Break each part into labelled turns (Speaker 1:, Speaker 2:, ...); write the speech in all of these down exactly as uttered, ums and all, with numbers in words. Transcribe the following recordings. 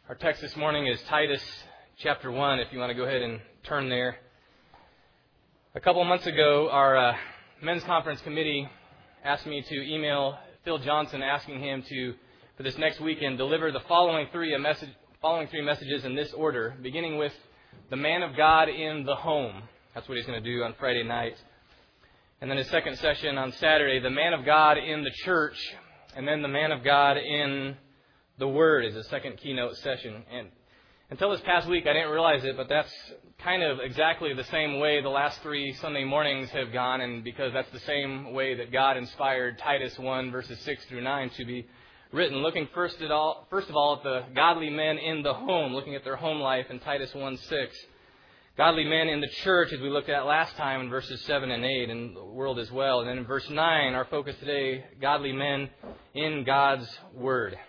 Speaker 1: Our text this morning is Titus chapter one, if you want to go ahead and turn there. A couple months ago, our uh, men's conference committee asked me to email Phil Johnson asking him to, for this next weekend, deliver the following three, a message, following three messages in this order, beginning with the man of God in the home. That's what he's going to do on Friday night. And then his second session on Saturday, the man of God in the church, and then the man of God in the Word is a second keynote session. And until this past week, I didn't realize it, but that's kind of exactly the same way the last three Sunday mornings have gone, and because that's the same way that God inspired Titus one, verses six through nine to be written. Looking first at all, first of all at the godly men in the home, looking at their home life in Titus one six. Godly men in the church, as we looked at last time in verses seven and eight, and the world as well. And then in verse nine, our focus today, godly men in God's Word.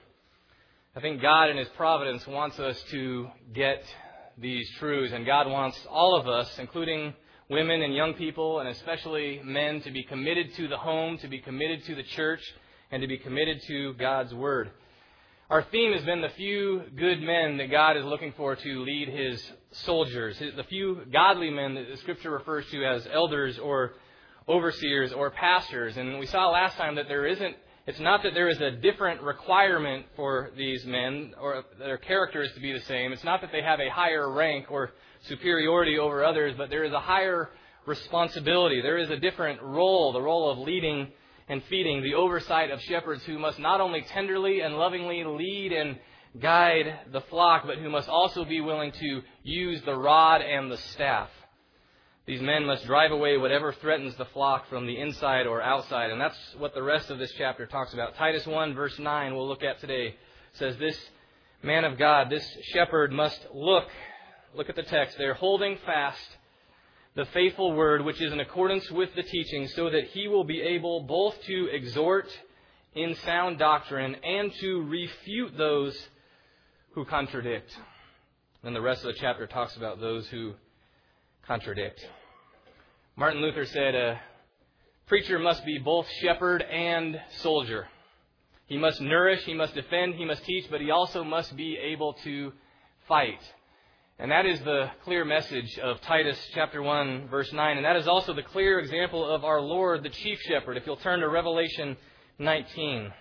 Speaker 1: I think God in His providence wants us to get these truths, and God wants all of us, including women and young people, and especially men, to be committed to the home, to be committed to the church, and to be committed to God's Word. Our theme has been the few good men that God is looking for to lead His soldiers, the few godly men that the Scripture refers to as elders or overseers or pastors. And we saw last time that there isn't It's not that there is a different requirement for these men or their character is to be the same. It's not that they have a higher rank or superiority over others, but there is a higher responsibility. There is a different role, the role of leading and feeding, the oversight of shepherds who must not only tenderly and lovingly lead and guide the flock, but who must also be willing to use the rod and the staff. These men must drive away whatever threatens the flock from the inside or outside. And that's what the rest of this chapter talks about. Titus one, verse nine, we'll look at today, says this man of God, this shepherd must look, look at the text there, holding fast the faithful word which is in accordance with the teaching, so that he will be able both to exhort in sound doctrine and to refute those who contradict. And the rest of the chapter talks about those who contradict. Martin Luther said, a preacher must be both shepherd and soldier. He must nourish, he must defend, he must teach, but he also must be able to fight. And that is the clear message of Titus chapter one, verse nine. And that is also the clear example of our Lord, the chief shepherd. If you'll turn to Revelation nineteen.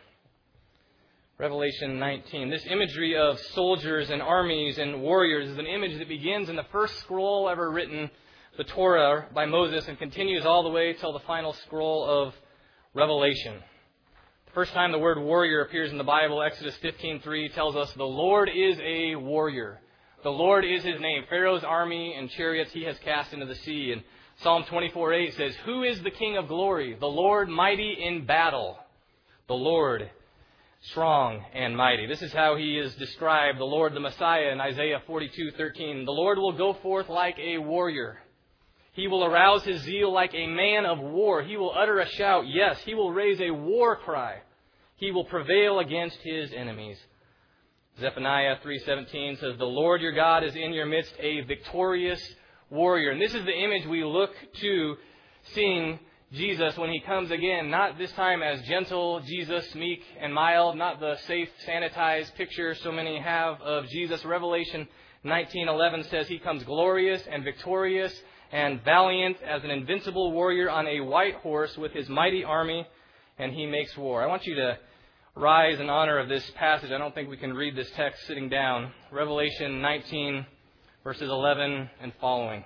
Speaker 1: Revelation nineteen. This imagery of soldiers and armies and warriors is an image that begins in the first scroll ever written, the Torah, by Moses, and continues all the way till the final scroll of Revelation. The first time the word warrior appears in the Bible, Exodus fifteen three, tells us the Lord is a warrior. The Lord is His name. Pharaoh's army and chariots He has cast into the sea. And Psalm twenty-four eight says, who is the King of glory? The Lord mighty in battle. The Lord strong and mighty. This is how He is described, the Lord, the Messiah, in Isaiah forty-two thirteen. The Lord will go forth like a warrior. He will arouse His zeal like a man of war. He will utter a shout. Yes, He will raise a war cry. He will prevail against His enemies. Zephaniah three seventeen says, the Lord your God is in your midst, a victorious warrior. And this is the image we look to seeing Jesus when He comes again, not this time as gentle Jesus, meek and mild, not the safe, sanitized picture so many have of Jesus. Revelation nineteen eleven says He comes glorious and victorious and valiant as an invincible warrior on a white horse with His mighty army, and He makes war. I want you to rise in honor of this passage. I don't think we can read this text sitting down. Revelation nineteen, verses eleven and following.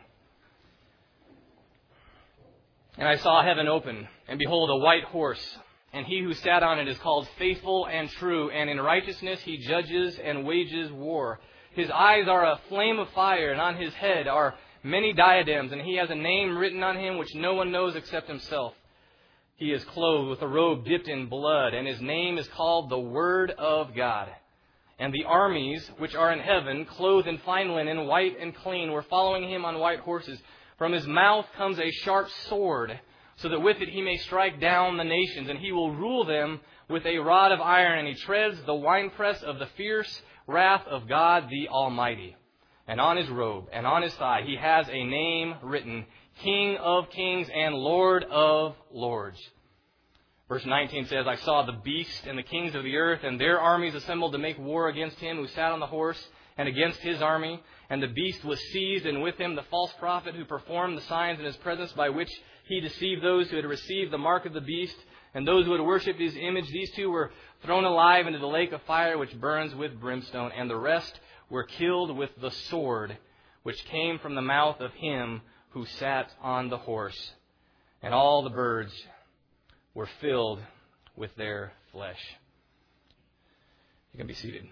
Speaker 1: And I saw heaven open, and behold, a white horse, and He who sat on it is called Faithful and True, and in righteousness He judges and wages war. His eyes are a flame of fire, and on His head are many diadems, and He has a name written on Him which no one knows except Himself. He is clothed with a robe dipped in blood, and His name is called the Word of God. And the armies which are in heaven, clothed in fine linen, white and clean, were following Him on white horses. From His mouth comes a sharp sword, so that with it He may strike down the nations, and He will rule them with a rod of iron, and He treads the winepress of the fierce wrath of God the Almighty. And on His robe and on His thigh He has a name written, King of Kings and Lord of Lords. Verse nineteen says, I saw the beast and the kings of the earth and their armies assembled to make war against Him who sat on the horse and against his army. And the beast was seized, and with him the false prophet who performed the signs in his presence, by which he deceived those who had received the mark of the beast and those who had worshipped his image. These two were thrown alive into the lake of fire, which burns with brimstone. And the rest were killed with the sword which came from the mouth of him who sat on the horse. And all the birds were filled with their flesh. You can be seated.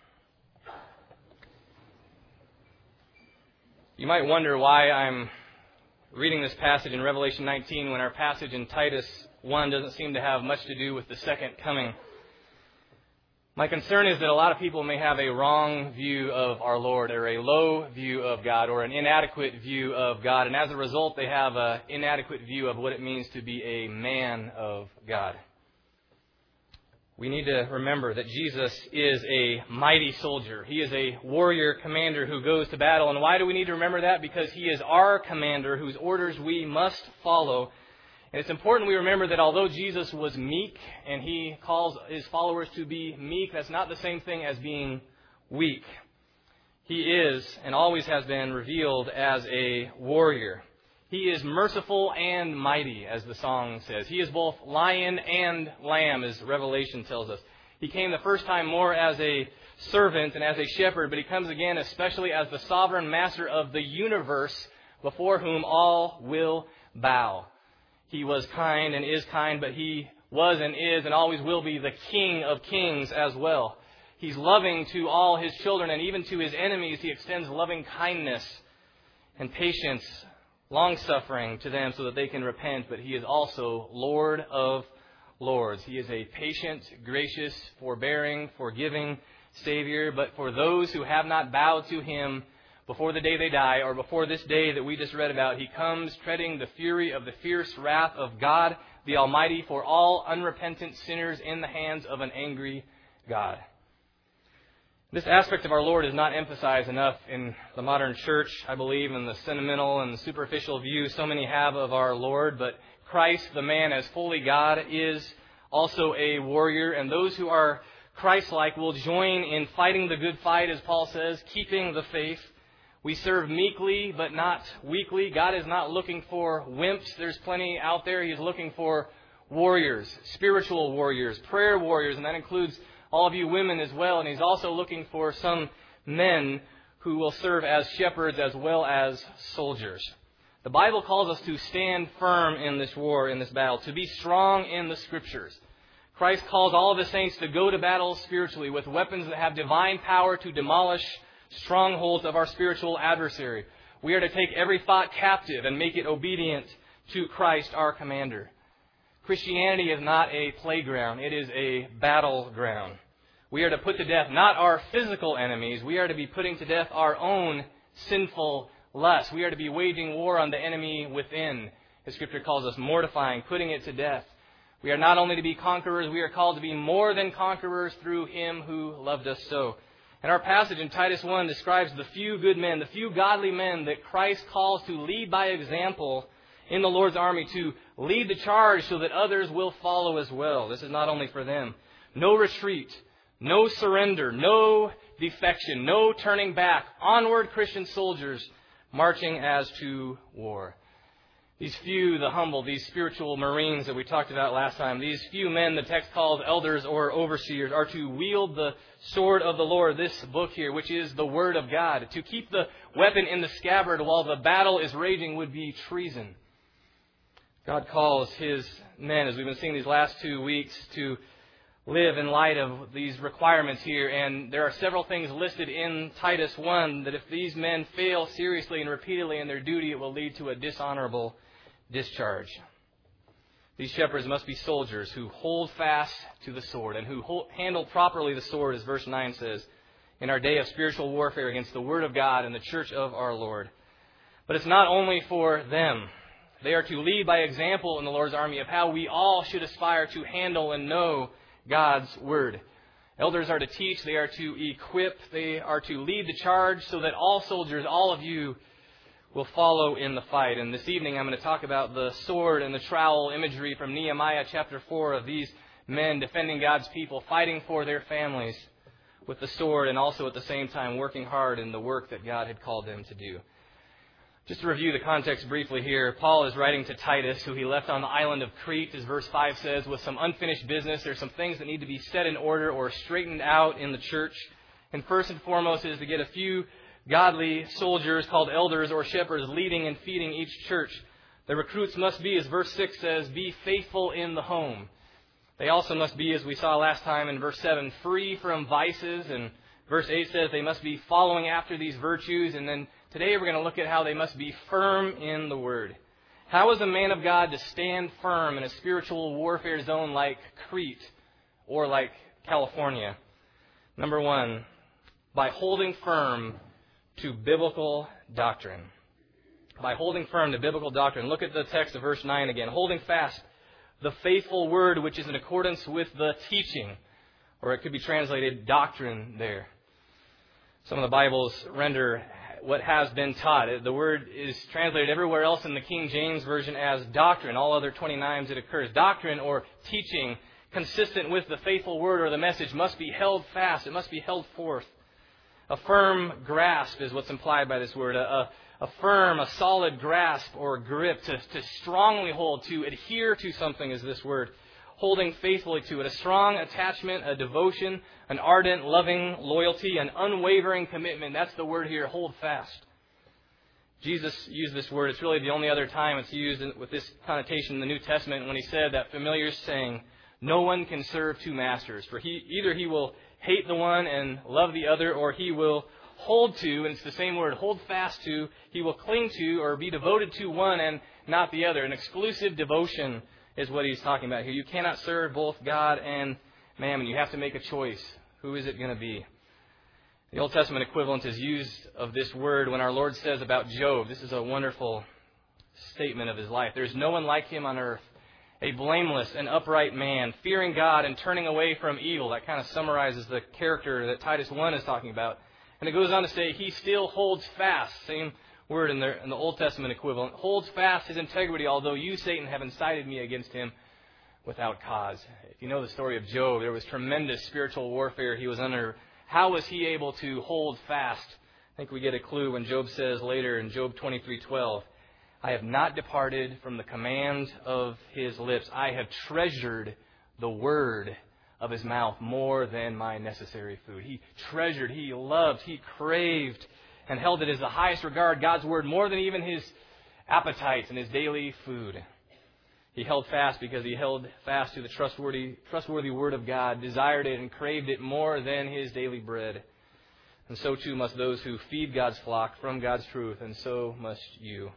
Speaker 1: You might wonder why I'm reading this passage in Revelation nineteen when our passage in Titus one doesn't seem to have much to do with the second coming. My concern is that a lot of people may have a wrong view of our Lord, or a low view of God, or an inadequate view of God, and as a result they have an inadequate view of what it means to be a man of God. We need to remember that Jesus is a mighty soldier. He is a warrior commander who goes to battle. And why do we need to remember that? Because he is our commander whose orders we must follow. And it's important we remember that although Jesus was meek and he calls his followers to be meek, that's not the same thing as being weak. He is and always has been revealed as a warrior. He is merciful and mighty, as the song says. He is both lion and lamb, as Revelation tells us. He came the first time more as a servant and as a shepherd, but he comes again especially as the sovereign master of the universe, before whom all will bow. He was kind and is kind, but he was and is and always will be the King of kings as well. He's loving to all his children, and even to his enemies he extends loving kindness and patience, long-suffering to them so that they can repent. But he is also Lord of lords. He is a patient, gracious, forbearing, forgiving Savior. But for those who have not bowed to him before the day they die, or before this day that we just read about, he comes treading the fury of the fierce wrath of God the Almighty for all unrepentant sinners in the hands of an angry God. This aspect of our Lord is not emphasized enough in the modern church, I believe, in the sentimental and the superficial view so many have of our Lord. But Christ, the man as fully God, is also a warrior. And those who are Christ-like will join in fighting the good fight, as Paul says, keeping the faith. We serve meekly, but not weakly. God is not looking for wimps. There's plenty out there. He's looking for warriors, spiritual warriors, prayer warriors, and that includes all of you women as well. And he's also looking for some men who will serve as shepherds as well as soldiers. The Bible calls us to stand firm in this war, in this battle, to be strong in the Scriptures. Christ calls all of the saints to go to battle spiritually with weapons that have divine power to demolish strongholds of our spiritual adversary. We are to take every thought captive and make it obedient to Christ, our commander. Christianity is not a playground. It is a battleground. We are to put to death not our physical enemies. We are to be putting to death our own sinful lusts. We are to be waging war on the enemy within. As Scripture calls us, mortifying, putting it to death. We are not only to be conquerors, we are called to be more than conquerors through him who loved us so. And our passage in Titus one describes the few good men, the few godly men that Christ calls to lead by example in the Lord's army, to lead the charge so that others will follow as well. This is not only for them. No retreat, no surrender, no defection, no turning back. Onward, Christian soldiers, marching as to war. These few, the humble, these spiritual Marines that we talked about last time, these few men the text calls elders or overseers, are to wield the sword of the Lord, this book here, which is the Word of God. To keep the weapon in the scabbard while the battle is raging would be treason. God calls his men, as we've been seeing these last two weeks, to live in light of these requirements here. And there are several things listed in Titus one that if these men fail seriously and repeatedly in their duty, it will lead to a dishonorable discharge. These shepherds must be soldiers who hold fast to the sword and who hold, handle properly the sword, as verse nine says, in our day of spiritual warfare against the Word of God and the church of our Lord. But it's not only for them. They are to lead by example in the Lord's army of how we all should aspire to handle and know God's Word. Elders are to teach, they are to equip, they are to lead the charge so that all soldiers, all of you, will follow in the fight. And this evening I'm going to talk about the sword and the trowel imagery from Nehemiah chapter four of these men defending God's people, fighting for their families, with the sword and also at the same time working hard in the work that God had called them to do. Just to review the context briefly here, Paul is writing to Titus, who he left on the island of Crete, as verse five says, with some unfinished business. There's some things that need to be set in order or straightened out in the church. And first and foremost is to get a few godly soldiers called elders or shepherds leading and feeding each church. The recruits must be, as verse six says, be faithful in the home. They also must be, as we saw last time in verse seven, free from vices. And verse eight says they must be following after these virtues. And then today we're going to look at how they must be firm in the Word. How is a man of God to stand firm in a spiritual warfare zone like Crete or like California? Number one, by holding firm to biblical doctrine. By holding firm to biblical doctrine. Look at the text of verse nine again. Holding fast the faithful word which is in accordance with the teaching. Or it could be translated doctrine there. Some of the Bibles render what has been taught. The word is translated everywhere else in the King James Version as doctrine. All other twenty-nines it occurs. Doctrine or teaching consistent with the faithful word or the message must be held fast. It must be held forth. A firm grasp is what's implied by this word. A, a, a firm, a solid grasp or grip to, to strongly hold, to adhere to something is this word. Holding faithfully to it. A strong attachment, a devotion, an ardent, loving loyalty, an unwavering commitment. That's the word here, hold fast. Jesus used this word. It's really the only other time it's used with this connotation in the New Testament when he said that familiar saying, no one can serve two masters. For he either he will hate the one and love the other, or he will hold to, and it's the same word, hold fast to, he will cling to or be devoted to one and not the other. An exclusive devotion is what he's talking about here. You cannot serve both God and mammon. You have to make a choice. Who is it going to be? The Old Testament equivalent is used of this word when our Lord says about Job. This is a wonderful statement of his life. There's no one like him on earth. A blameless and upright man, fearing God and turning away from evil. That kind of summarizes the character that Titus one is talking about. And it goes on to say, he still holds fast, same word in the, in the Old Testament equivalent, holds fast his integrity, although you, Satan, have incited me against him without cause. If you know the story of Job, there was tremendous spiritual warfare he was under. How was he able to hold fast? I think we get a clue when Job says later in Job twenty-three twelve, I have not departed from the command of his lips. I have treasured the word of his mouth more than my necessary food. He treasured, he loved, he craved, and held it as the highest regard, God's word, more than even his appetites and his daily food. He held fast because he held fast to the trustworthy, trustworthy word of God, desired it and craved it more than his daily bread. And so too must those who feed God's flock from God's truth, and so must you.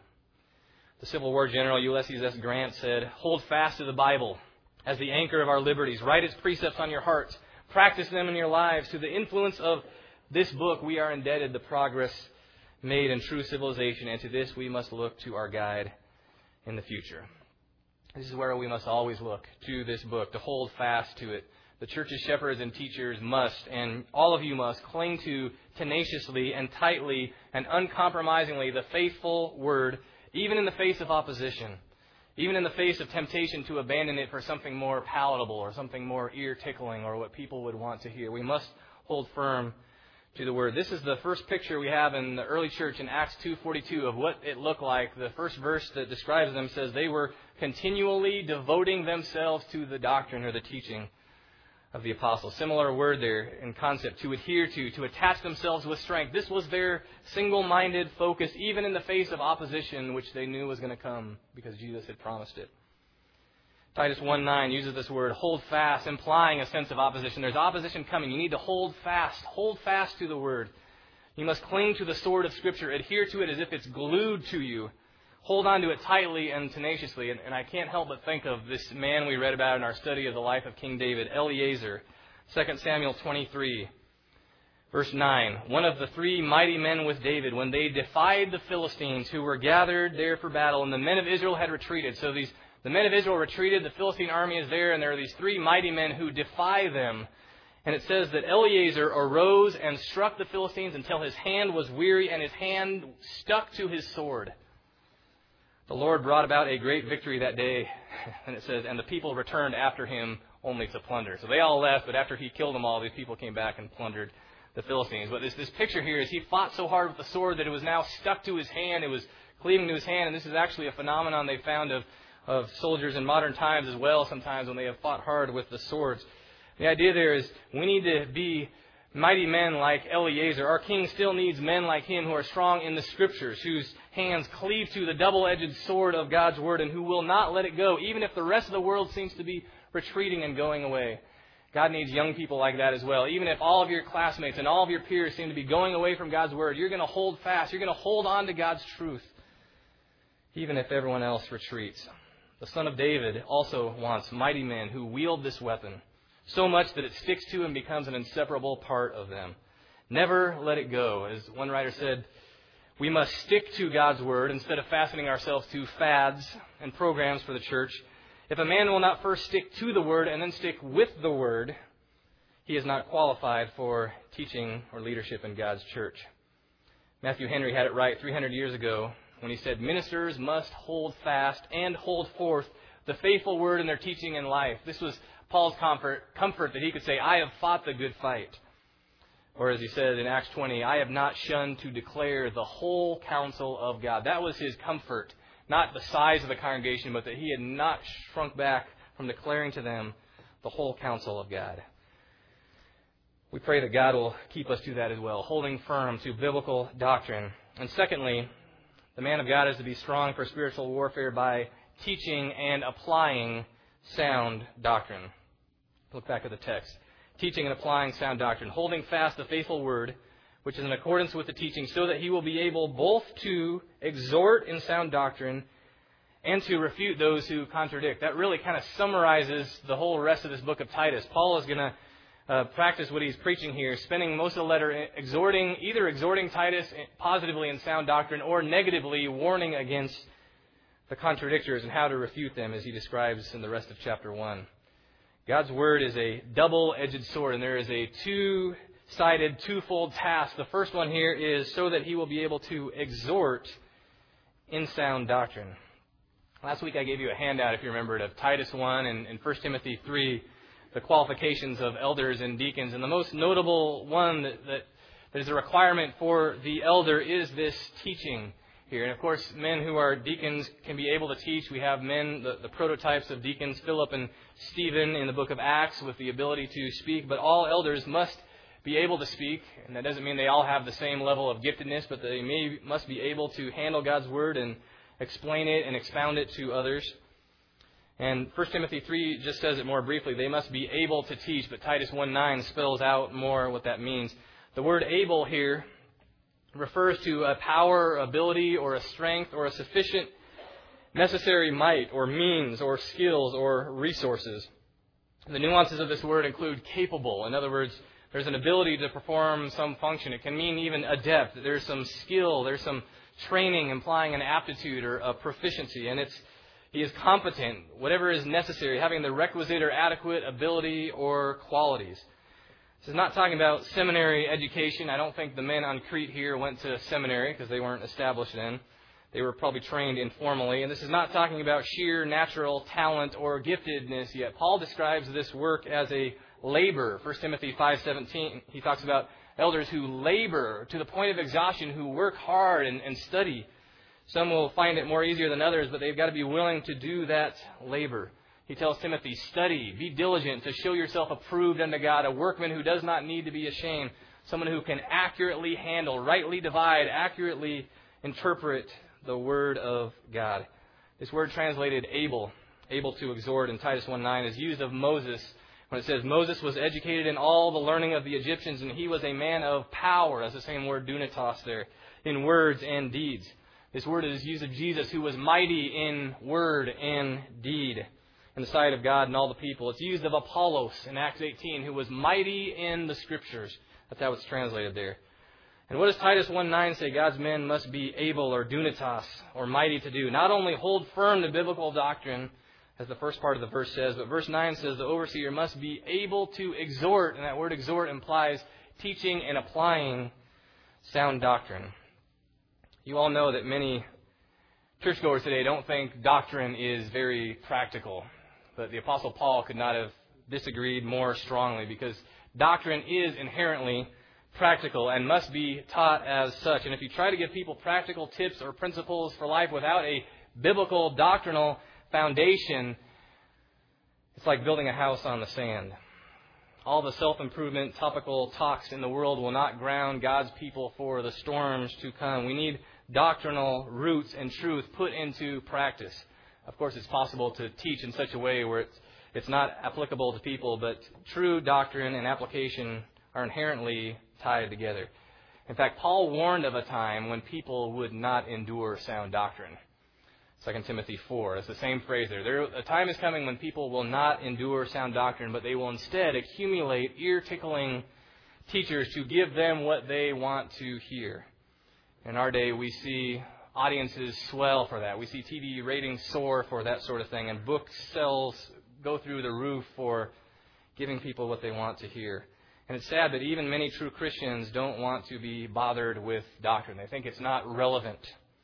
Speaker 1: The Civil War General Ulysses S. Grant said, hold fast to the Bible as the anchor of our liberties. Write its precepts on your hearts. Practice them in your lives. To the influence of this book, we are indebted the progress made in true civilization, and to this we must look to our guide in the future. This is where we must always look, to this book, to hold fast to it. The church's shepherds and teachers must, and all of you must, cling to tenaciously and tightly and uncompromisingly the faithful word, even in the face of opposition, even in the face of temptation to abandon it for something more palatable or something more ear-tickling or what people would want to hear. We must hold firm to the word. This is the first picture we have in the early church in Acts two forty-two of what it looked like. The first verse that describes them says they were continually devoting themselves to the doctrine or the teaching of the apostles. Similar word there in concept, to adhere to, to attach themselves with strength. This was their single-minded focus, even in the face of opposition, which they knew was going to come because Jesus had promised it. Titus one nine uses this word, hold fast, implying a sense of opposition. There's opposition coming. You need to hold fast. Hold fast to the word. You must cling to the sword of Scripture. Adhere to it as if it's glued to you. Hold on to it tightly and tenaciously. And, and I can't help but think of this man we read about in our study of the life of King David, Eleazar, Second Samuel twenty-three, verse nine. One of the three mighty men with David, when they defied the Philistines who were gathered there for battle, and the men of Israel had retreated. So these the men of Israel retreated, the Philistine army is there, and there are these three mighty men who defy them. And it says that Eleazar arose and struck the Philistines until his hand was weary and his hand stuck to his sword. The Lord brought about a great victory that day. And it says, and the people returned after him only to plunder. So they all left, but after he killed them all, these people came back and plundered the Philistines. But this, this picture here is he fought so hard with the sword that it was now stuck to his hand. It was cleaving to his hand, and this is actually a phenomenon they found of, of soldiers in modern times as well, sometimes when they have fought hard with the swords. The idea there is we need to be mighty men like Eliezer. Our king still needs men like him who are strong in the Scriptures, whose hands cleave to the double-edged sword of God's Word, and who will not let it go, even if the rest of the world seems to be retreating and going away. God needs young people like that as well. Even if all of your classmates and all of your peers seem to be going away from God's Word, you're going to hold fast. You're going to hold on to God's truth, even if everyone else retreats. The Son of David also wants mighty men who wield this weapon so much that it sticks to and becomes an inseparable part of them. Never let it go. As one writer said, we must stick to God's Word instead of fastening ourselves to fads and programs for the church. If a man will not first stick to the Word and then stick with the Word, he is not qualified for teaching or leadership in God's church. Matthew Henry had it right three hundred years ago when he said, ministers must hold fast and hold forth the faithful Word in their teaching and life. This was Paul's comfort, comfort that he could say, I have fought the good fight. Or as he said in Acts twenty, I have not shunned to declare the whole counsel of God. That was his comfort, not the size of the congregation, but that he had not shrunk back from declaring to them the whole counsel of God. We pray that God will keep us to that as well, holding firm to biblical doctrine. And secondly, the man of God is to be strong for spiritual warfare by teaching and applying sound doctrine. Look back at the text. Teaching and applying sound doctrine, holding fast the faithful word, which is in accordance with the teaching, so that he will be able both to exhort in sound doctrine and to refute those who contradict. That really kind of summarizes the whole rest of this book of Titus. Paul is going to uh, practice what he's preaching here, spending most of the letter exhorting, either exhorting Titus positively in sound doctrine or negatively warning against the contradictors and how to refute them, as he describes in the rest of chapter one. God's Word is a double-edged sword, and there is a two-sided, twofold task. The first one here is so that he will be able to exhort in sound doctrine. Last week I gave you a handout, if you remember, of Titus one and, and First Timothy three, the qualifications of elders and deacons. And the most notable one that, that, that is a requirement for the elder is this teaching here. And of course, men who are deacons can be able to teach. We have men, the, the prototypes of deacons, Philip and Stephen in the book of Acts, with the ability to speak. But all elders must be able to speak. And that doesn't mean they all have the same level of giftedness, but they may, must be able to handle God's Word and explain it and expound it to others. And First Timothy three just says it more briefly. They must be able to teach, but Titus one nine spells out more what that means. The word able here refers to a power, ability, or a strength, or a sufficient necessary might, or means, or skills, or resources. The nuances of this word include capable. In other words, there's an ability to perform some function. It can mean even adept. There's some skill. There's some training implying an aptitude or a proficiency. And it's he is competent, whatever is necessary, having the requisite or adequate ability or qualities. This is not talking about seminary education. I don't think the men on Crete here went to seminary because they weren't established then. They were probably trained informally. And this is not talking about sheer natural talent or giftedness yet. Paul describes this work as a labor. First Timothy five seventeen, he talks about elders who labor to the point of exhaustion, who work hard and, and study. Some will find it more easier than others, but they've got to be willing to do that labor. He tells Timothy, study, be diligent to show yourself approved unto God, a workman who does not need to be ashamed, someone who can accurately handle, rightly divide, accurately interpret the Word of God. This word translated able, able to exhort in Titus one nine is used of Moses when it says Moses was educated in all the learning of the Egyptians and he was a man of power. That's the same word dunatos there, in words and deeds. This word is used of Jesus, who was mighty in word and deed in the sight of God and all the people. It's used of Apollos in Acts eighteen, who was mighty in the Scriptures. That's how it's translated there. And what does Titus one nine say? God's men must be able, or dunatos, or mighty to do. Not only hold firm to biblical doctrine, as the first part of the verse says, but verse nine says the overseer must be able to exhort. And that word exhort implies teaching and applying sound doctrine. You all know that many churchgoers today don't think doctrine is very practical. But the Apostle Paul could not have disagreed more strongly, because doctrine is inherently practical and must be taught as such. And if you try to give people practical tips or principles for life without a biblical doctrinal foundation, it's like building a house on the sand. All the self-improvement topical talks in the world will not ground God's people for the storms to come. We need doctrinal roots and truth put into practice. Of course, it's possible to teach in such a way where it's, it's not applicable to people, but true doctrine and application are inherently tied together. In fact, Paul warned of a time when people would not endure sound doctrine. Second Timothy four, it's the same phrase there. there. A time is coming when people will not endure sound doctrine, but they will instead accumulate ear-tickling teachers to give them what they want to hear. In our day, we see audiences swell for that. We see T V ratings soar for that sort of thing, and book sales go through the roof for giving people what they want to hear. And it's sad that even many true Christians don't want to be bothered with doctrine. They think it's not relevant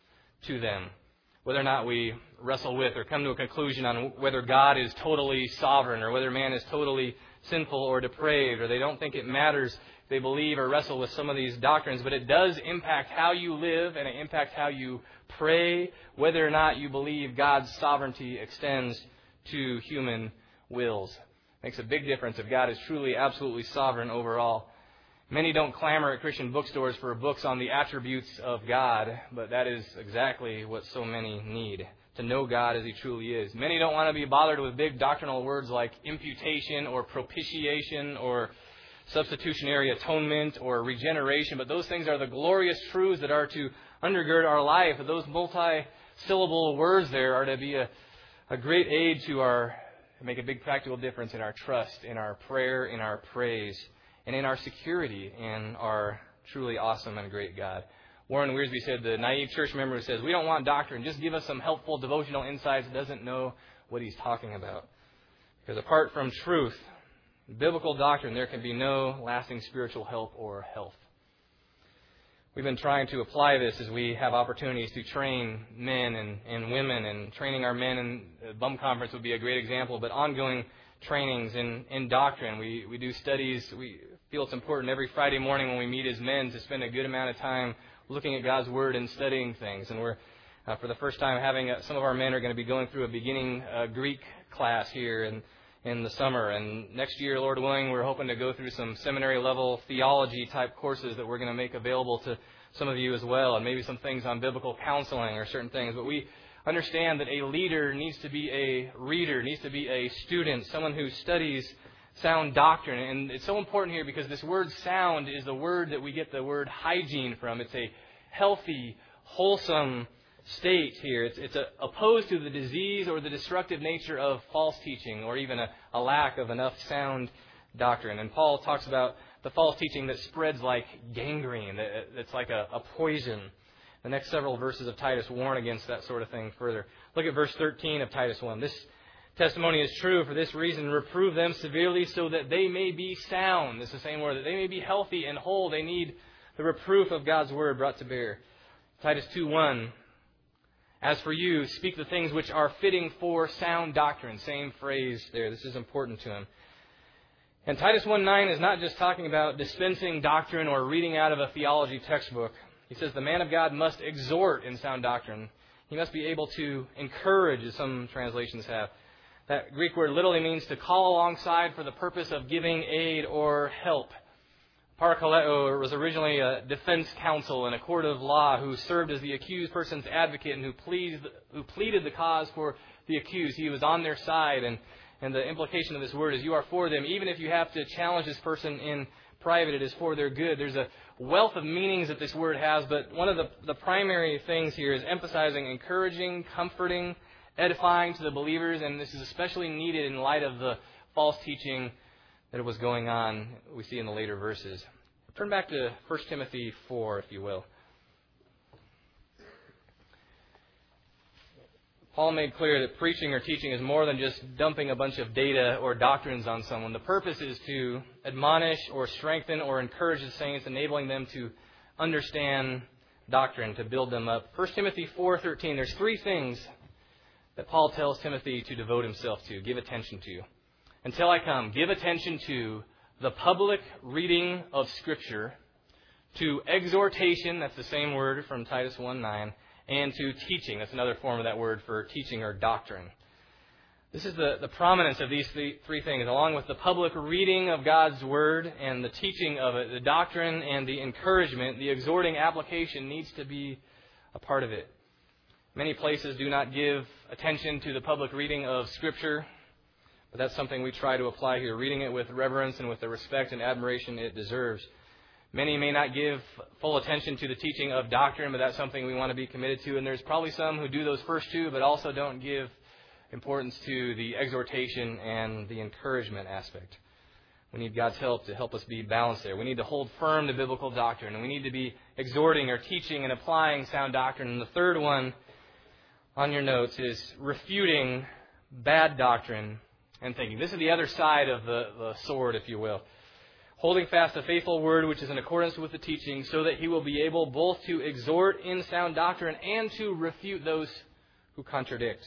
Speaker 1: to them. Whether or not we wrestle with or come to a conclusion on whether God is totally sovereign or whether man is totally sinful or depraved, or they don't think it matters if they believe or wrestle with some of these doctrines, but it does impact how you live and it impacts how you pray, whether or not you believe God's sovereignty extends to human wills. It makes a big difference if God is truly, absolutely sovereign over all. Many don't clamor at Christian bookstores for books on the attributes of God, but that is exactly what so many need, to know God as He truly is. Many don't want to be bothered with big doctrinal words like imputation or propitiation or substitutionary atonement or regeneration, but those things are the glorious truths that are to undergird our life. Those multi-syllable words there are to be a, a great aid to our, make a big practical difference in our trust, in our prayer, in our praise, and in our security in our truly awesome and great God. Warren Wiersbe said, the naive church member who says, we don't want doctrine, just give us some helpful devotional insights, doesn't know what he's talking about. Because apart from truth, biblical doctrine, there can be no lasting spiritual help or health. We've been trying to apply this as we have opportunities to train men and, and women, and training our men in the B U M conference would be a great example, but ongoing trainings in, in doctrine. We, we do studies. We feel it's important every Friday morning when we meet as men to spend a good amount of time looking at God's Word and studying things. And we're, uh, for the first time, having uh, some of our men are going to be going through a beginning uh, Greek class here in, in the summer. And next year, Lord willing, we're hoping to go through some seminary-level theology-type courses that we're going to make available to some of you as well, and maybe some things on biblical counseling or certain things. But we understand that a leader needs to be a reader, needs to be a student, someone who studies sound doctrine. And it's so important here because this word sound is the word that we get the word hygiene from. It's a healthy, wholesome state here. It's, it's a, opposed to the disease or the destructive nature of false teaching or even a, a lack of enough sound doctrine. And Paul talks about the false teaching that spreads like gangrene, that, that's like a, a poison. The next several verses of Titus warn against that sort of thing further. Look at verse thirteen of Titus one. This testimony is true. For this reason, reprove them severely so that they may be sound. It's the same word, that they may be healthy and whole. They need the reproof of God's word brought to bear. Titus two one. As for you, speak the things which are fitting for sound doctrine. Same phrase there. This is important to him. And Titus one nine is not just talking about dispensing doctrine or reading out of a theology textbook. He says the man of God must exhort in sound doctrine. He must be able to encourage, as some translations have. That Greek word literally means to call alongside for the purpose of giving aid or help. Parakaleo was originally a defense counsel in a court of law who served as the accused person's advocate and who, pleased, who pleaded the cause for the accused. He was on their side, and, and the implication of this word is you are for them. Even if you have to challenge this person in private, it is for their good. There's a wealth of meanings that this word has, but one of the, the primary things here is emphasizing encouraging, comforting, edifying to the believers, and this is especially needed in light of the false teaching that was going on, we see in the later verses. Turn back to First Timothy four, if you will. Paul made clear that preaching or teaching is more than just dumping a bunch of data or doctrines on someone. The purpose is to admonish or strengthen or encourage the saints, enabling them to understand doctrine, to build them up. First Timothy four thirteen, there's three things that Paul tells Timothy to devote himself to, give attention to. until I come, give attention to the public reading of Scripture, to exhortation, that's the same word from Titus one nine, and to teaching. That's another form of that word for teaching or doctrine. This is the, the prominence of these three, three things, along with the public reading of God's Word and the teaching of it, the doctrine and the encouragement, the exhorting application needs to be a part of it. Many places do not give attention to the public reading of Scripture, but that's something we try to apply here, reading it with reverence and with the respect and admiration it deserves. Many may not give full attention to the teaching of doctrine, but that's something we want to be committed to. And there's probably some who do those first two, but also don't give importance to the exhortation and the encouragement aspect. We need God's help to help us be balanced there. We need to hold firm to biblical doctrine, and we need to be exhorting or teaching and applying sound doctrine. And the third one on your notes is refuting bad doctrine and thinking. This is the other side of the, the sword, if you will. Holding fast the faithful word which is in accordance with the teaching, so that he will be able both to exhort in sound doctrine and to refute those who contradict.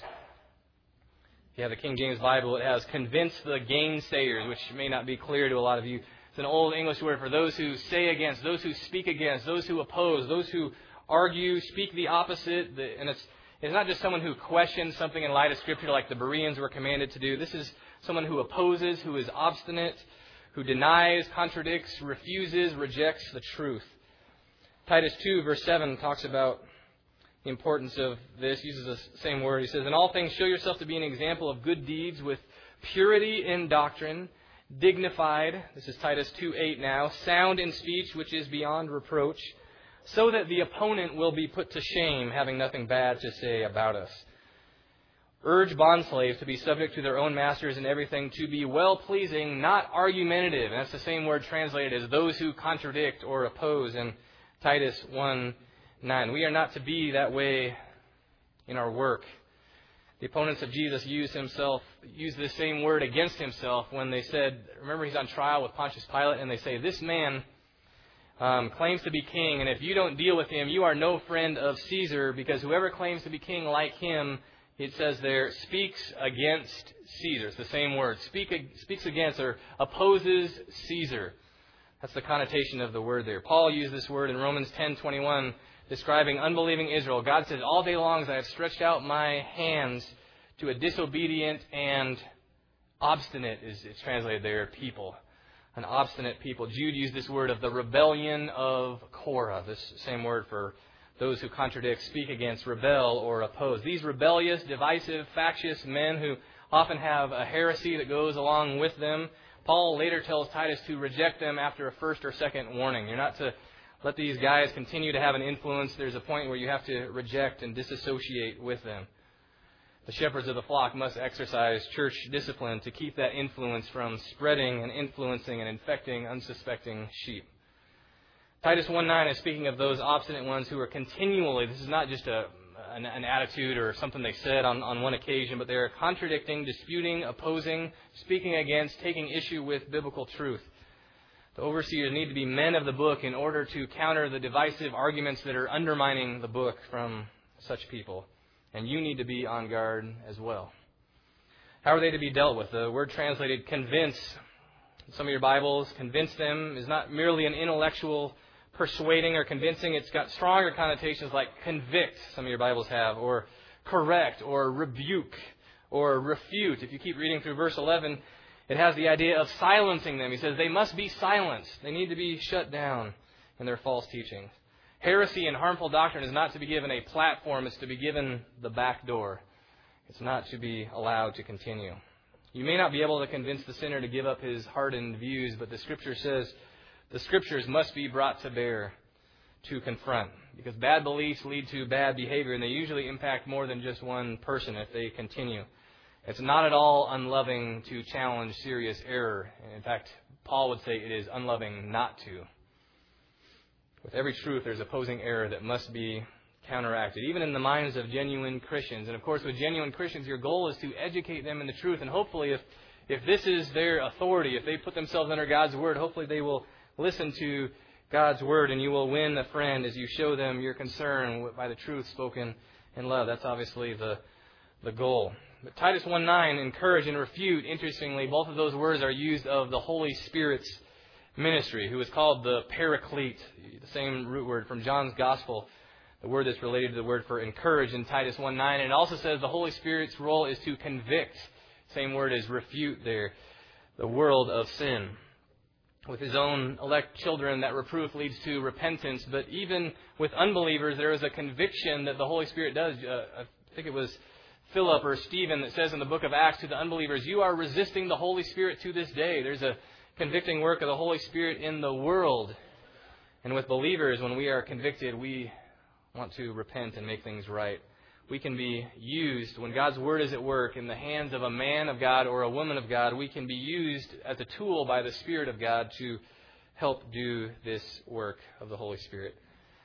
Speaker 1: If you have the King James Bible, it has convince the gainsayers, which may not be clear to a lot of you. It's an old English word for those who say against, those who speak against, those who oppose, those who argue, speak the opposite. And it's, it's not just someone who questions something in light of Scripture like the Bereans were commanded to do. This is someone who opposes, who is obstinate, who denies, contradicts, refuses, rejects the truth. Titus two, verse seven, talks about the importance of this, uses the same word. He says, in all things show yourself to be an example of good deeds with purity in doctrine, dignified, this is Titus two eight now, sound in speech which is beyond reproach, so that the opponent will be put to shame, having nothing bad to say about us. Urge bondslaves to be subject to their own masters in everything, to be well-pleasing, not argumentative. And that's the same word translated as those who contradict or oppose in Titus one nine. We are not to be that way in our work. The opponents of Jesus used himself, used this same word against himself when they said, remember he's on trial with Pontius Pilate, and they say, this man um, claims to be king, and if you don't deal with him, you are no friend of Caesar, because whoever claims to be king like him, it says there, speaks against Caesar. It's the same word. Speak, speaks against or opposes Caesar. That's the connotation of the word there. Paul used this word in Romans ten twenty-one, describing unbelieving Israel. God says, all day long as I have stretched out my hands to a disobedient and obstinate, is it's translated there, people. An obstinate people. Jude used this word of the rebellion of Korah, this same word for those who contradict, speak against, rebel, or oppose. These rebellious, divisive, factious men who often have a heresy that goes along with them, Paul later tells Titus to reject them after a first or second warning. You're not to let these guys continue to have an influence. There's a point where you have to reject and disassociate with them. The shepherds of the flock must exercise church discipline to keep that influence from spreading and influencing and infecting unsuspecting sheep. Titus one nine is speaking of those obstinate ones who are continually, this is not just a, an, an attitude or something they said on, on one occasion, but they are contradicting, disputing, opposing, speaking against, taking issue with biblical truth. The overseers need to be men of the book in order to counter the divisive arguments that are undermining the book from such people. And you need to be on guard as well. How are they to be dealt with? The word translated convince, in some of your Bibles, convince them is not merely an intellectual persuading or convincing. It's got stronger connotations like convict, some of your Bibles have, or correct, or rebuke, or refute. If you keep reading through verse eleven, it has the idea of silencing them. He says they must be silenced. They need to be shut down in their false teachings. Heresy and harmful doctrine is not to be given a platform. It's to be given the back door. It's not to be allowed to continue. You may not be able to convince the sinner to give up his hardened views, but the Scripture says the Scriptures must be brought to bear to confront. Because bad beliefs lead to bad behavior, and they usually impact more than just one person if they continue. It's not at all unloving to challenge serious error. In fact, Paul would say it is unloving not to. With every truth, there's opposing error that must be counteracted, even in the minds of genuine Christians. And of course, with genuine Christians, your goal is to educate them in the truth. And hopefully, if, if this is their authority, if they put themselves under God's Word, hopefully they will listen to God's Word, and you will win a friend as you show them your concern by the truth spoken in love. That's obviously the, the goal. But Titus one nine, encourage and refute, interestingly, both of those words are used of the Holy Spirit's ministry, who is called the Paraclete, the same root word from John's Gospel, the word that's related to the word for encourage in Titus one nine. And it also says the Holy Spirit's role is to convict, same word as refute there, the world of sin. With His own elect children, that reproof leads to repentance. But even with unbelievers, there is a conviction that the Holy Spirit does. Uh, I think it was Philip or Stephen that says in the book of Acts to the unbelievers, you are resisting the Holy Spirit to this day. There's a convicting work of the Holy Spirit in the world. And with believers, when we are convicted, we want to repent and make things right. We can be used, when God's Word is at work in the hands of a man of God or a woman of God, we can be used as a tool by the Spirit of God to help do this work of the Holy Spirit.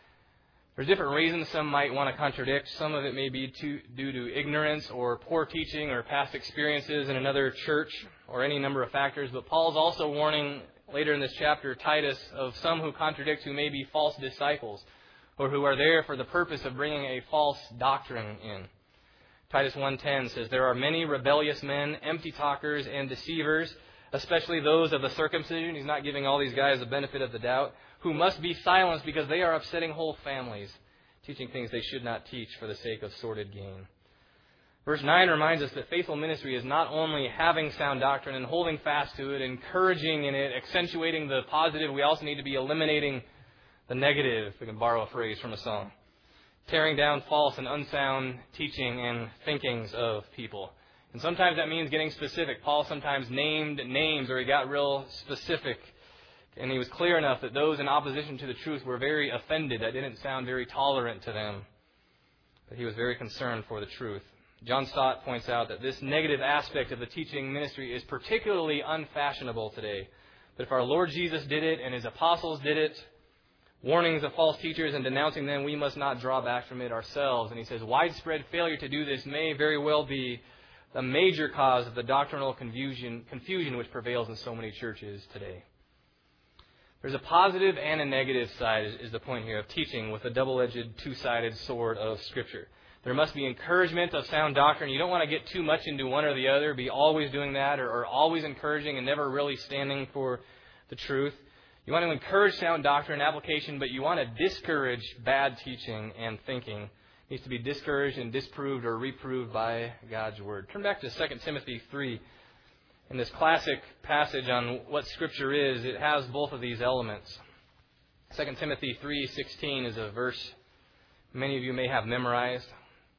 Speaker 1: There's different reasons some might want to contradict. Some of it may be to, due to ignorance or poor teaching or past experiences in another church or any number of factors. But Paul's also warning later in this chapter, Titus, of some who contradict, who may be false disciples, or who are there for the purpose of bringing a false doctrine in. Titus one ten says, there are many rebellious men, empty talkers, and deceivers, especially those of the circumcision. He's not giving all these guys the benefit of the doubt, who must be silenced because they are upsetting whole families, teaching things they should not teach for the sake of sordid gain. Verse nine reminds us that faithful ministry is not only having sound doctrine and holding fast to it, encouraging in it, accentuating the positive. We also need to be eliminating the negative, if we can borrow a phrase from a song. Tearing down false and unsound teaching and thinkings of people. And sometimes that means getting specific. Paul sometimes named names, or he got real specific. And he was clear enough that those in opposition to the truth were very offended. That didn't sound very tolerant to them. But he was very concerned for the truth. John Stott points out that this negative aspect of the teaching ministry is particularly unfashionable today. But if our Lord Jesus did it and His apostles did it, warnings of false teachers and denouncing them, we must not draw back from it ourselves. And he says widespread failure to do this may very well be the major cause of the doctrinal confusion, confusion which prevails in so many churches today. There's a positive and a negative side, is, is the point here, of teaching with a double-edged, two-sided sword of Scripture. There must be encouragement of sound doctrine. You don't want to get too much into one or the other, be always doing that, or, or always encouraging and never really standing for the truth. You want to encourage sound doctrine and application, but you want to discourage bad teaching and thinking. It needs to be discouraged and disproved or reproved by God's Word. Turn back to Second Timothy three. In this classic passage on what Scripture is, it has both of these elements. Second Timothy three sixteen is a verse many of you may have memorized.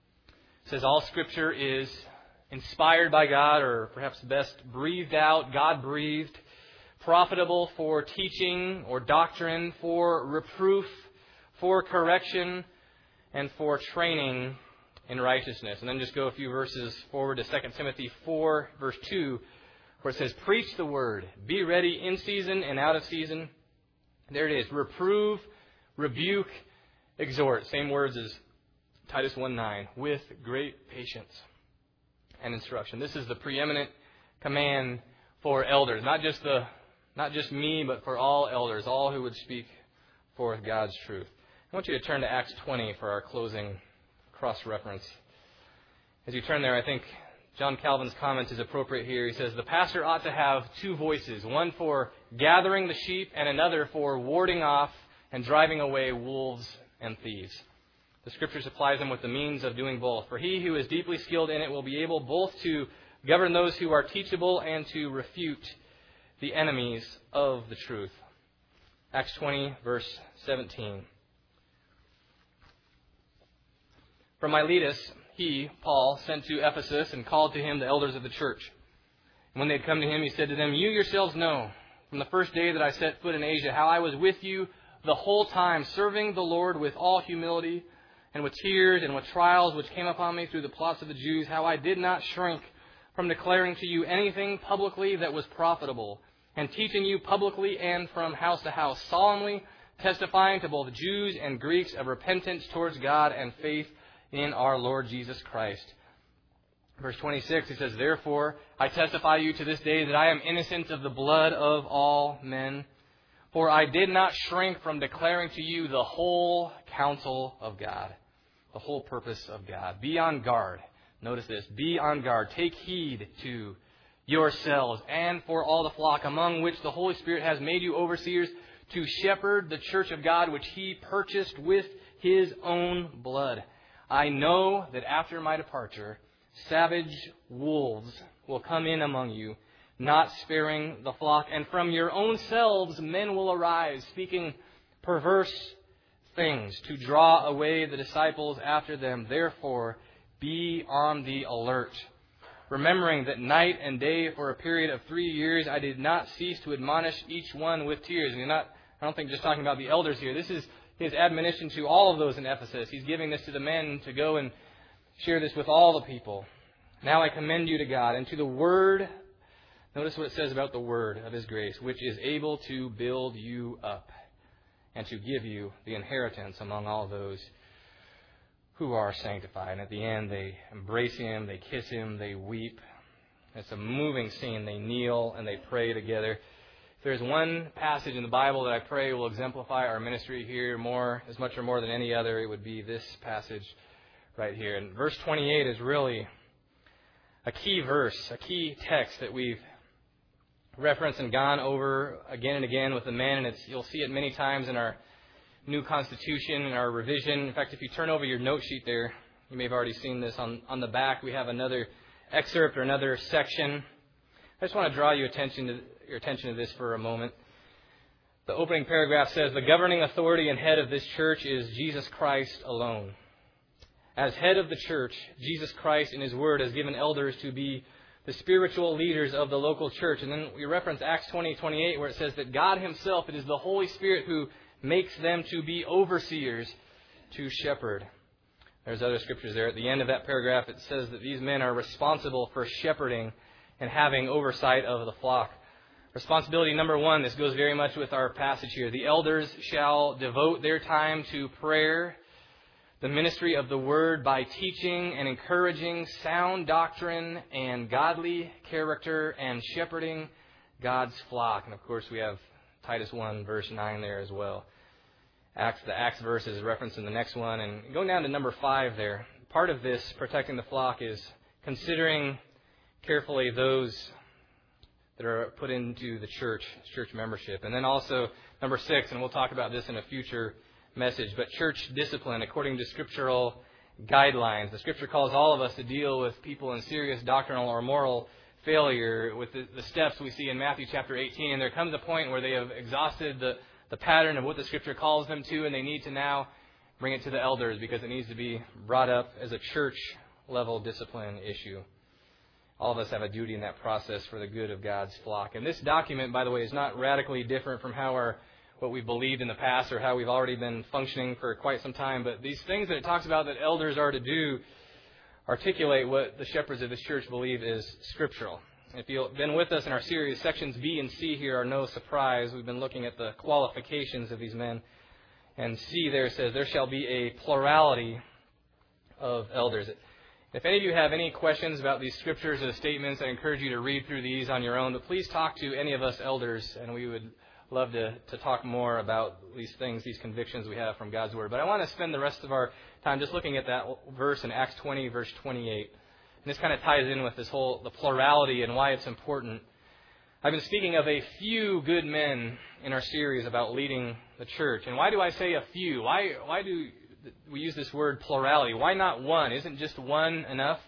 Speaker 1: It says, all Scripture is inspired by God, or perhaps best breathed out, God-breathed, profitable for teaching or doctrine, for reproof, for correction, and for training in righteousness. And then just go a few verses forward to Second Timothy four, verse two, where it says, preach the word, be ready in season and out of season. There it is, reprove, rebuke, exhort. Same words as Titus one nine, with great patience and instruction. This is the preeminent command for elders, not just the Not just me, but for all elders, all who would speak forth God's truth. I want you to turn to Acts twenty for our closing cross-reference. As you turn there, I think John Calvin's comment is appropriate here. He says, the pastor ought to have two voices, one for gathering the sheep and another for warding off and driving away wolves and thieves. The Scripture supplies them with the means of doing both. For he who is deeply skilled in it will be able both to govern those who are teachable and to refute the enemies of the truth. Acts twenty, verse seventeen. From Miletus, he, Paul, sent to Ephesus and called to him the elders of the church. And when they had come to him, he said to them, you yourselves know, from the first day that I set foot in Asia, how I was with you the whole time, serving the Lord with all humility and with tears and with trials which came upon me through the plots of the Jews, how I did not shrink from declaring to you anything publicly that was profitable, and teaching you publicly and from house to house, solemnly testifying to both Jews and Greeks of repentance towards God and faith in our Lord Jesus Christ. Verse twenty-six, he says, therefore, I testify to you to this day that I am innocent of the blood of all men, for I did not shrink from declaring to you the whole counsel of God, the whole purpose of God. Be on guard. Notice this. Be on guard. Take heed to yourselves and for all the flock among which the Holy Spirit has made you overseers to shepherd the church of God, which He purchased with His own blood. I know that after my departure, savage wolves will come in among you, not sparing the flock. And from your own selves men will arise, speaking perverse things to draw away the disciples after them. Therefore, be on the alert, remembering that night and day for a period of three years I did not cease to admonish each one with tears. And you're not, I don't think just talking about the elders here. This is his admonition to all of those in Ephesus. He's giving this to the men to go and share this with all the people. Now I commend you to God and to the Word. Notice what it says about the Word of His grace, which is able to build you up and to give you the inheritance among all those who are sanctified. And at the end, they embrace Him, they kiss Him, they weep. It's a moving scene. They kneel and they pray together. If there's one passage in the Bible that I pray will exemplify our ministry here more, as much or more than any other, it would be this passage right here. And verse twenty-eight is really a key verse, a key text that we've referenced and gone over again and again with the men. And it's, you'll see it many times in our new Constitution and our revision. In fact, if you turn over your note sheet there, you may have already seen this. On, on the back, we have another excerpt or another section. I just want to draw your attention to your attention to this for a moment. The opening paragraph says, the governing authority and head of this church is Jesus Christ alone. As head of the church, Jesus Christ in His Word has given elders to be the spiritual leaders of the local church. And then we reference Acts twenty twenty-eight, where it says that God Himself, it is the Holy Spirit who makes them to be overseers to shepherd. There's other scriptures there. At the end of that paragraph, it says that these men are responsible for shepherding and having oversight of the flock. Responsibility number one, this goes very much with our passage here. The elders shall devote their time to prayer, the ministry of the Word, by teaching and encouraging sound doctrine and godly character and shepherding God's flock. And of course, we have Titus one, verse nine there as well. Acts, the Acts verse is referenced in the next one. And going down to number five there, part of this, protecting the flock, is considering carefully those that are put into the church, church membership. And then also number six, and we'll talk about this in a future message, but church discipline according to scriptural guidelines. The Scripture calls all of us to deal with people in serious doctrinal or moral failure with the, the steps we see in Matthew chapter eighteen. And there comes a point where they have exhausted the, the pattern of what the Scripture calls them to, and they need to now bring it to the elders because it needs to be brought up as a church-level discipline issue. All of us have a duty in that process for the good of God's flock. And this document, by the way, is not radically different from how our what we've believed in the past or how we've already been functioning for quite some time. But these things that it talks about that elders are to do articulate what the shepherds of this church believe is scriptural. If you've been with us in our series, sections B and C here are no surprise. We've been looking at the qualifications of these men. And C there says, there shall be a plurality of elders. If any of you have any questions about these scriptures or the statements, I encourage you to read through these on your own. But please talk to any of us elders, and we would love to, to talk more about these things, these convictions we have from God's Word. But I want to spend the rest of our time just looking at that verse in Acts twenty, verse twenty-eight. And this kind of ties in with this whole, the plurality and why it's important. I've been speaking of a few good men in our series about leading the church. And why do I say a few? Why, why do we use this word plurality? Why not one? Isn't just one enough?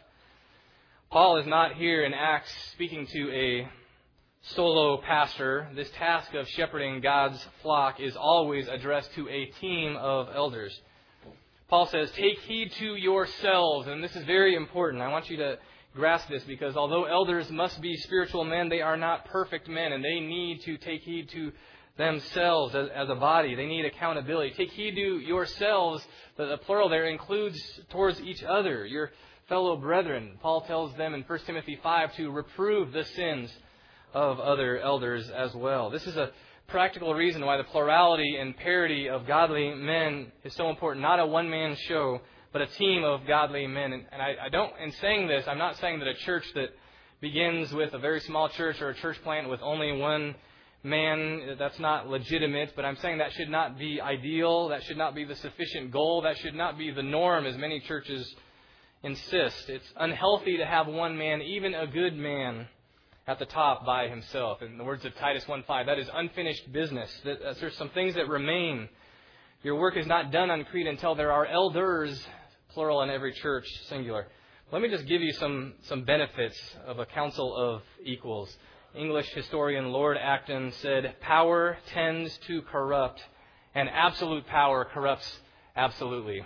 Speaker 1: Paul is not here in Acts speaking to a solo pastor. This task of shepherding God's flock is always addressed to a team of elders. Paul says, take heed to yourselves. And this is very important. I want you to grasp this because although elders must be spiritual men, they are not perfect men, and they need to take heed to themselves as, as a body. They need accountability. Take heed to yourselves. The, the plural there includes towards each other, your fellow brethren. Paul tells them in First Timothy five to reprove the sins of other elders as well. This is a practical reason why the plurality and parity of godly men is so important. Not a one-man show, but a team of godly men. And, and I, I don't, in saying this, I'm not saying that a church that begins with a very small church or a church plant with only one man, that's not legitimate, but I'm saying that should not be ideal. That should not be the sufficient goal. That should not be the norm, as many churches insist. It's unhealthy to have one man, even a good man, at the top by himself. In the words of Titus one five, that is unfinished business. There's some things that remain. Your work is not done on Crete until there are elders, plural, in every church, singular. Let me just give you some, some benefits of a council of equals. English historian Lord Acton said, "Power tends to corrupt, and absolute power corrupts absolutely."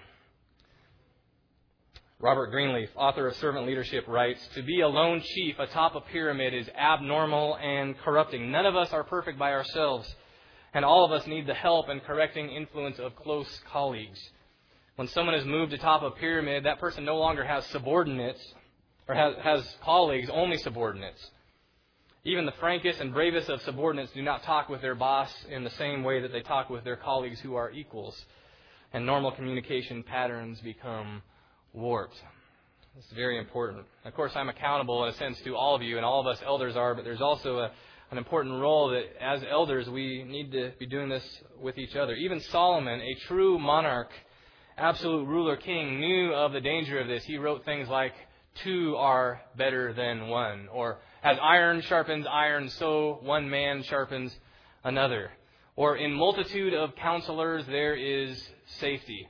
Speaker 1: Robert Greenleaf, author of Servant Leadership, writes, "To be a lone chief atop a pyramid is abnormal and corrupting. None of us are perfect by ourselves, and all of us need the help and correcting influence of close colleagues. When someone is moved atop a pyramid, that person no longer has subordinates, or has, has colleagues, only subordinates. Even the frankest and bravest of subordinates do not talk with their boss in the same way that they talk with their colleagues who are equals, and normal communication patterns become warped." This is very important. Of course, I'm accountable in a sense to all of you, and all of us elders are, but there's also a, an important role that as elders we need to be doing this with each other. Even Solomon, a true monarch, absolute ruler king, knew of the danger of this. He wrote things like, "Two are better than one," or "As iron sharpens iron, so one man sharpens another," or "In multitude of counselors there is safety."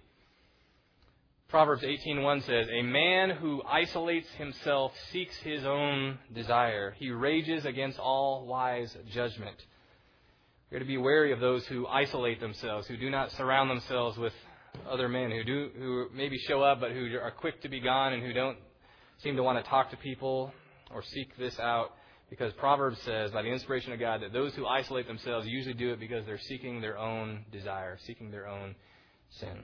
Speaker 1: Proverbs eighteen one says, "A man who isolates himself seeks his own desire. He rages against all wise judgment." We're to be wary of those who isolate themselves, who do not surround themselves with other men, who do who maybe show up but who are quick to be gone and who don't seem to want to talk to people or seek this out. Because Proverbs says, by the inspiration of God, that those who isolate themselves usually do it because they're seeking their own desire, seeking their own sin.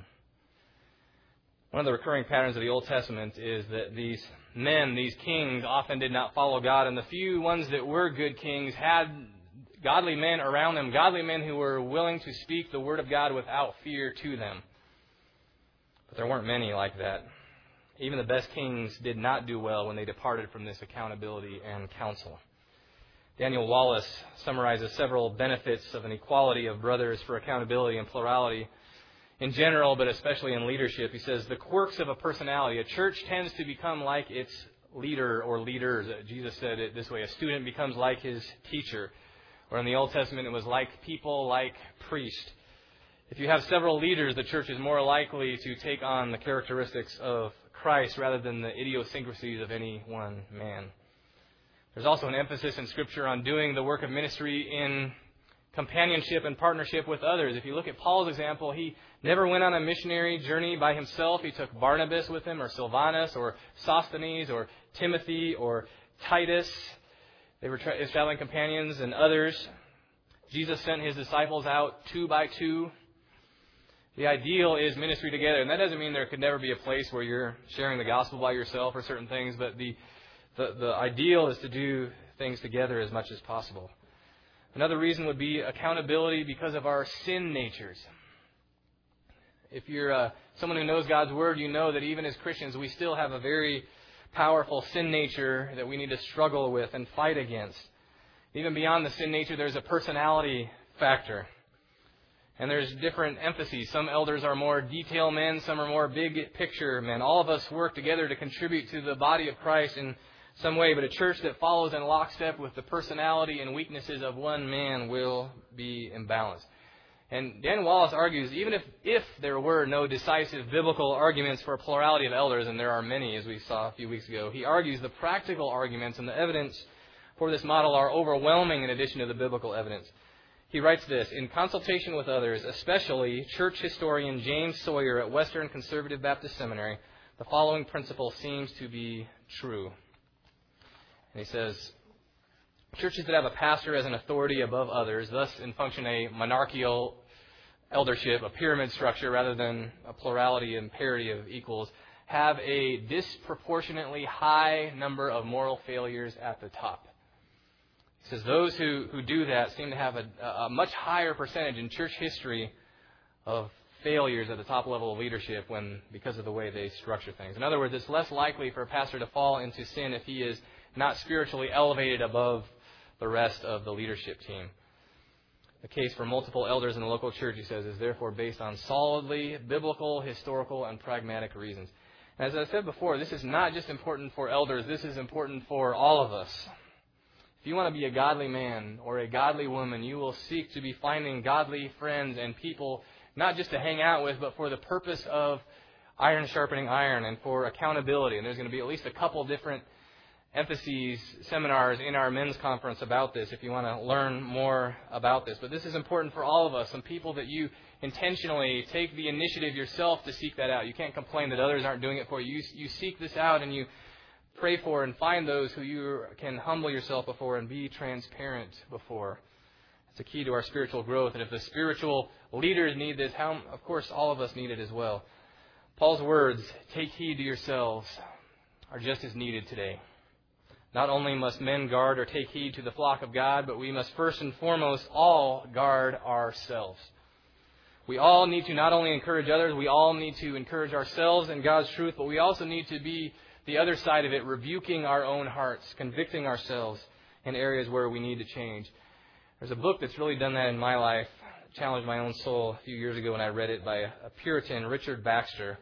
Speaker 1: One of the recurring patterns of the Old Testament is that these men, these kings, often did not follow God, and the few ones that were good kings had godly men around them, godly men who were willing to speak the word of God without fear to them. But there weren't many like that. Even the best kings did not do well when they departed from this accountability and counsel. Daniel Wallace summarizes several benefits of an equality of brothers for accountability and plurality in general, but especially in leadership. He says, "The quirks of a personality. A church tends to become like its leader or leaders." Jesus said it this way, "A student becomes like his teacher." Or in the Old Testament, it was like people, like priest. If you have several leaders, the church is more likely to take on the characteristics of Christ rather than the idiosyncrasies of any one man. There's also an emphasis in Scripture on doing the work of ministry in companionship and partnership with others. If you look at Paul's example, he never went on a missionary journey by himself. He took Barnabas with him, or Silvanus, or Sosthenes, or Timothy, or Titus. They were tra- his traveling companions and others. Jesus sent his disciples out two by two. The ideal is ministry together. And that doesn't mean there could never be a place where you're sharing the gospel by yourself or certain things, but the, the, the ideal is to do things together as much as possible. Another reason would be accountability because of our sin natures. If you're uh, someone who knows God's Word, you know that even as Christians, we still have a very powerful sin nature that we need to struggle with and fight against. Even beyond the sin nature, there's a personality factor. And there's different emphases. Some elders are more detail men, some are more big picture men. All of us work together to contribute to the body of Christ in some way, but a church that follows in lockstep with the personality and weaknesses of one man will be imbalanced. And Dan Wallace argues, even if, if there were no decisive biblical arguments for a plurality of elders, and there are many, as we saw a few weeks ago, he argues the practical arguments and the evidence for this model are overwhelming in addition to the biblical evidence. He writes this, "In consultation with others, especially church historian James Sawyer at Western Conservative Baptist Seminary, the following principle seems to be true." And he says, churches that have a pastor as an authority above others, thus in function a monarchical eldership, a pyramid structure rather than a plurality and parity of equals, have a disproportionately high number of moral failures at the top. He says those who, who do that seem to have a, a much higher percentage in church history of failures at the top level of leadership when because of the way they structure things. In other words, it's less likely for a pastor to fall into sin if he is not spiritually elevated above the rest of the leadership team. The case for multiple elders in the local church, he says, is therefore based on solidly biblical, historical, and pragmatic reasons. As I said before, this is not just important for elders. This is important for all of us. If you want to be a godly man or a godly woman, you will seek to be finding godly friends and people, not just to hang out with, but for the purpose of iron sharpening iron and for accountability. And there's going to be at least a couple different emphases, seminars in our men's conference about this if you want to learn more about this. But this is important for all of us, some people that you intentionally take the initiative yourself to seek that out. You can't complain that others aren't doing it for you. You, you seek this out and you pray for and find those who you can humble yourself before and be transparent before. It's a key to our spiritual growth. And if the spiritual leaders need this, how, of course, all of us need it as well. Paul's words, take heed to yourselves, are just as needed today. Not only must men guard or take heed to the flock of God, but we must first and foremost all guard ourselves. We all need to not only encourage others, we all need to encourage ourselves in God's truth, but we also need to be the other side of it, rebuking our own hearts, convicting ourselves in areas where we need to change. There's a book that's really done that in my life, challenged my own soul a few years ago when I read it, by a Puritan, Richard Baxter,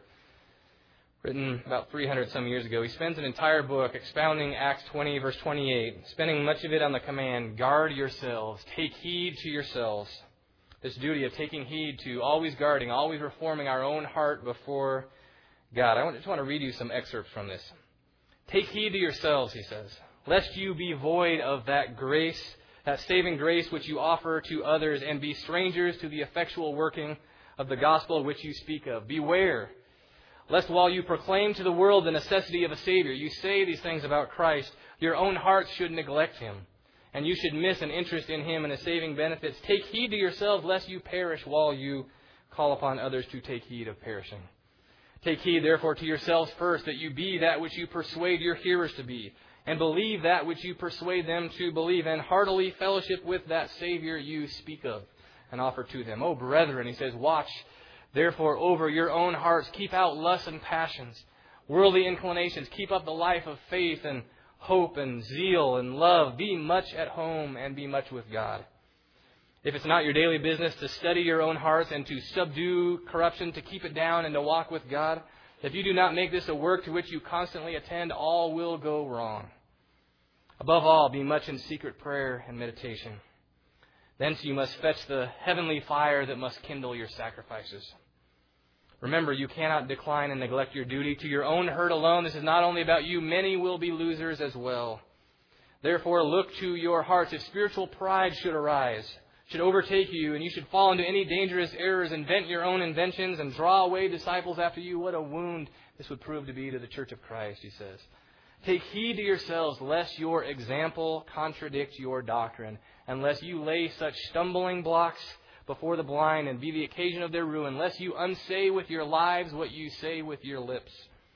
Speaker 1: written about three hundred some years ago. He spends an entire book expounding Acts twenty, verse twenty-eight, spending much of it on the command, guard yourselves, take heed to yourselves. This duty of taking heed to, always guarding, always reforming our own heart before God. I just want to read you some excerpts from this. Take heed to yourselves, he says, lest you be void of that grace, that saving grace which you offer to others, and be strangers to the effectual working of the gospel which you speak of. Beware, lest while you proclaim to the world the necessity of a Savior, you say these things about Christ, your own hearts should neglect Him, and you should miss an interest in Him and His saving benefits. Take heed to yourselves, lest you perish while you call upon others to take heed of perishing. Take heed, therefore, to yourselves first, that you be that which you persuade your hearers to be, and believe that which you persuade them to believe, and heartily fellowship with that Savior you speak of and offer to them. O brethren, he says, watch therefore over your own hearts. Keep out lusts and passions, worldly inclinations. Keep up the life of faith and hope and zeal and love. Be much at home and be much with God. If it's not your daily business to study your own hearts and to subdue corruption, to keep it down and to walk with God, if you do not make this a work to which you constantly attend, all will go wrong. Above all, be much in secret prayer and meditation. Thence you must fetch the heavenly fire that must kindle your sacrifices. Remember, you cannot decline and neglect your duty to your own hurt alone. This is not only about you. Many will be losers as well. Therefore, look to your hearts. If spiritual pride should arise, should overtake you, and you should fall into any dangerous errors, invent your own inventions, and draw away disciples after you, what a wound this would prove to be to the church of Christ, he says. Take heed to yourselves, lest your example contradict your doctrine, and lest you lay such stumbling blocks before the blind and be the occasion of their ruin, lest you unsay with your lives what you say with your lips,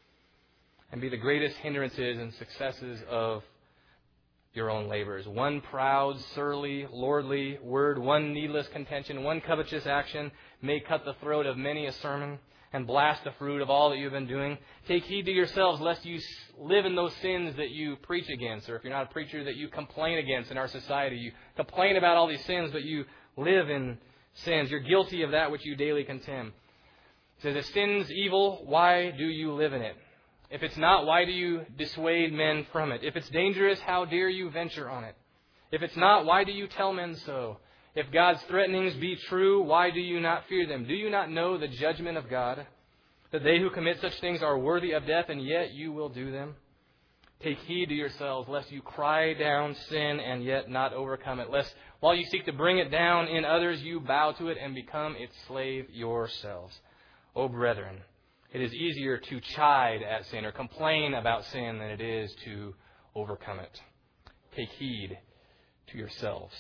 Speaker 1: and be the greatest hindrances and successes of your own labors. One proud, surly, lordly word, one needless contention, one covetous action may cut the throat of many a sermon and blast the fruit of all that you have been doing. Take heed to yourselves, lest you live in those sins that you preach against, or if you're not a preacher, that you complain against in our society. You complain about all these sins, but you live in sins. You're guilty of that which you daily contemn. It says, if sin's evil, why do you live in it? If it's not, why do you dissuade men from it? If it's dangerous, how dare you venture on it? If it's not, why do you tell men so? If God's threatenings be true, why do you not fear them? Do you not know the judgment of God, that they who commit such things are worthy of death, and yet you will do them? Take heed to yourselves, lest you cry down sin and yet not overcome it, lest while you seek to bring it down in others, you bow to it and become its slave yourselves. O brethren, it is easier to chide at sin or complain about sin than it is to overcome it. Take heed to yourselves.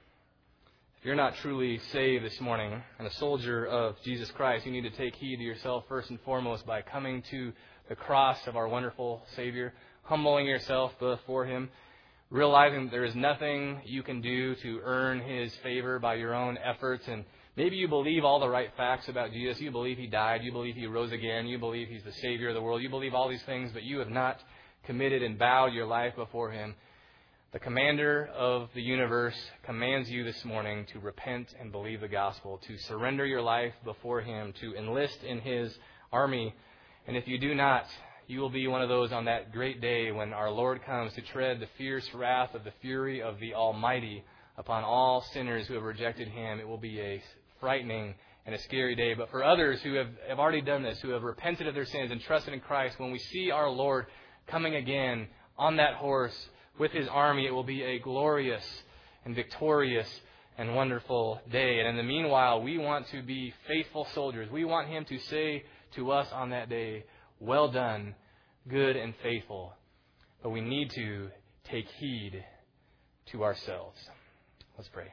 Speaker 1: If you're not truly saved this morning and a soldier of Jesus Christ, you need to take heed to yourself first and foremost by coming to the cross of our wonderful Savior, humbling yourself before Him, realizing that there is nothing you can do to earn His favor by your own efforts. And maybe you believe all the right facts about Jesus. You believe He died. You believe He rose again. You believe He's the Savior of the world. You believe all these things, but you have not committed and bowed your life before Him. The Commander of the universe commands you this morning to repent and believe the gospel, to surrender your life before Him, to enlist in His army. And if you do not, you will be one of those on that great day when our Lord comes to tread the fierce wrath of the fury of the Almighty upon all sinners who have rejected Him. It will be a frightening and a scary day. But for others who have, have already done this, who have repented of their sins and trusted in Christ, when we see our Lord coming again on that horse with His army, it will be a glorious and victorious and wonderful day. And in the meanwhile, we want to be faithful soldiers. We want Him to say to us on that day, "Well done, good and faithful." But we need to take heed to ourselves. Let's pray.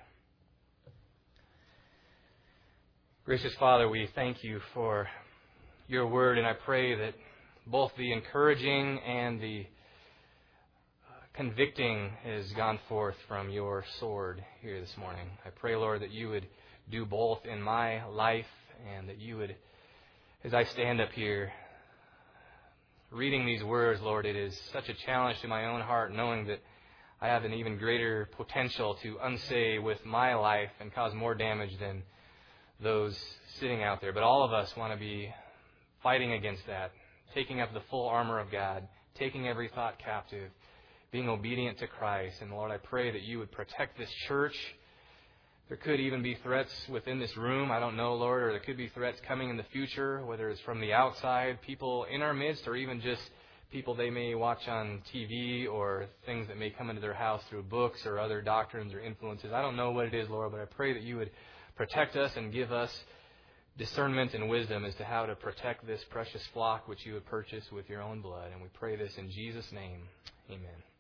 Speaker 1: Gracious Father, we thank You for Your word, and I pray that both the encouraging and the convicting has gone forth from Your sword here this morning. I pray, Lord, that You would do both in my life, and that You would, as I stand up here reading these words, Lord, it is such a challenge to my own heart, knowing that I have an even greater potential to unsay with my life and cause more damage than those sitting out there. But all of us want to be fighting against that, taking up the full armor of God, taking every thought captive, being obedient to Christ. And Lord, I pray that You would protect this church. There could even be threats within this room, I don't know, Lord, or there could be threats coming in the future, whether it's from the outside, people in our midst, or even just people they may watch on T V, or things that may come into their house through books or other doctrines or influences. I don't know what it is, Lord, but I pray that You would protect us and give us discernment and wisdom as to how to protect this precious flock which You have purchased with Your own blood. And we pray this in Jesus' name. Amen.